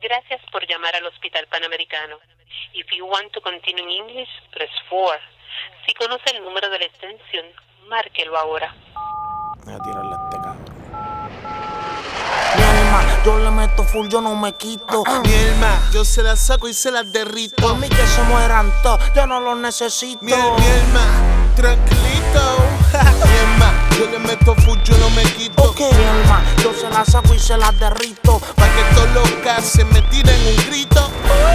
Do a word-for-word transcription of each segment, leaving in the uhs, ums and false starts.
Gracias por llamar al Hospital Panamericano. If you want to continue in English, press four. Si conoce el número de la extensión, márquelo ahora. Voy a tirarle a este cabrón. Mi alma, yo le meto full, yo no me quito. Mi alma, yo se la saco y se la derrito. Por mí que se mueran todos, yo no los necesito. Mi, mi alma, tranquilito. Mi alma, yo le meto full, yo no me quito. Ok, mi alma, yo se la saco y se la derrito. Pa' que todos los cases me tiren un grito.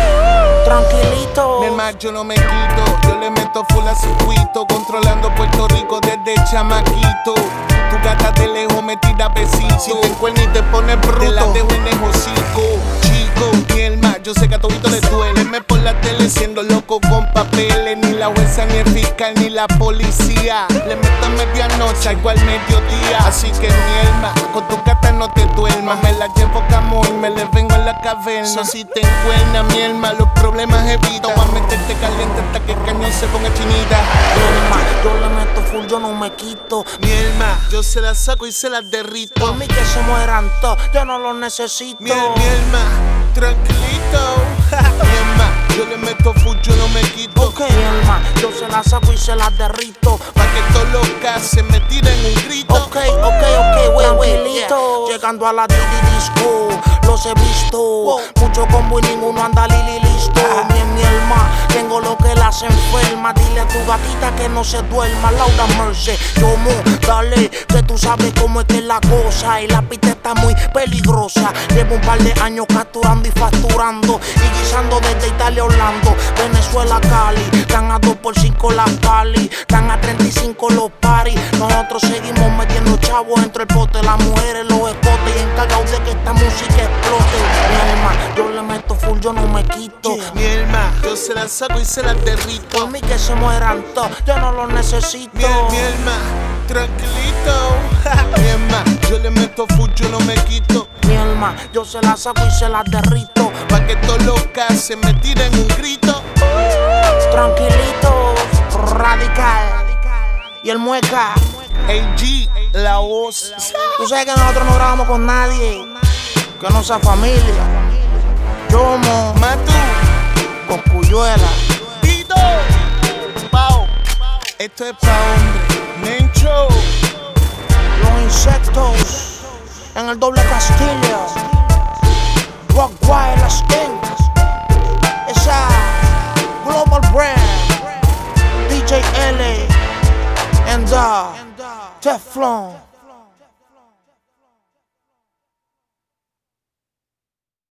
Tranquilito. Mi alma, yo no me quito. Yo le meto full a circuito, controlando Puerto Rico desde chamaquito. Tu gata de lejos me tira besitos. Si te encuentras y te pones bruto, te la dejo en el hocico. Chico, mi alma, yo sé que a todito le duele. Me por la tele siendo loco con papeles. Ni la jueza, ni el fiscal, ni la policía. Le meto a medianoche, igual mediodía. Así que mi alma, con tu gata no te duermas. Me la llevo camo y me le vengo en la caverna. Si te encuentras, mi alma, los problemas evita. Voy a meterte caliente hasta que el cañón se ponga chinita. Mi alma, yo le meto full, yo no me quito. Mi alma, yo se la saco y se la derrito. Por mí que se mueran todos, yo no los necesito. Mi, mi alma, tranquilito. Mi alma, yo le meto full, yo no me quito. Ok, mi alma, yo se la saco y se la derrito. Pa' que todos los cases me tiren un grito. Ok, ok, ok, wey, wey, yeah. Llegando a la Didi Disco, los he visto. Wow. Mucho combo y ninguno anda lili listo. Ah. Mi, mi alma, tengo lo que las enferma. Dile a tu gatita que no se duerma. Laura Mercy, yo mo, dale, que tú sabes cómo es que es la cosa. Y la pista está muy peligrosa. Llevo un par de años capturando y facturando. Y guisando desde Italia a Orlando, Venezuela, Cali. Dan a dos por cinco las pali, dan a treinta y cinco los paris. Nosotros seguimos metiendo chavos entre el pote, las mujeres, los escotes. Y encargados de que esta música explote. Mi alma, yo le meto full, yo no me quito. Yeah. Mi alma, yo se la saco y se la derrito. Por mí que se mueran todos, yo no los necesito. Mi, mi alma, tranquilito. Mi alma, yo le meto full, yo no me quito. Mi alma, yo se la saco y se la derrito. Pa' que todos los cases me tiren un grito. Tranquilito, radical. Y el mueca. A G, la voz. Tú sabes que nosotros no grabamos con nadie que no sea familia. Yomo, Matu, Cosculluela, Tito, Pau. Esto es pa' hombre. Mencho, los insectos en el doble Castillo. Rockwire, las Inc. Esa Global Brand, D J L, and uh, Teflon.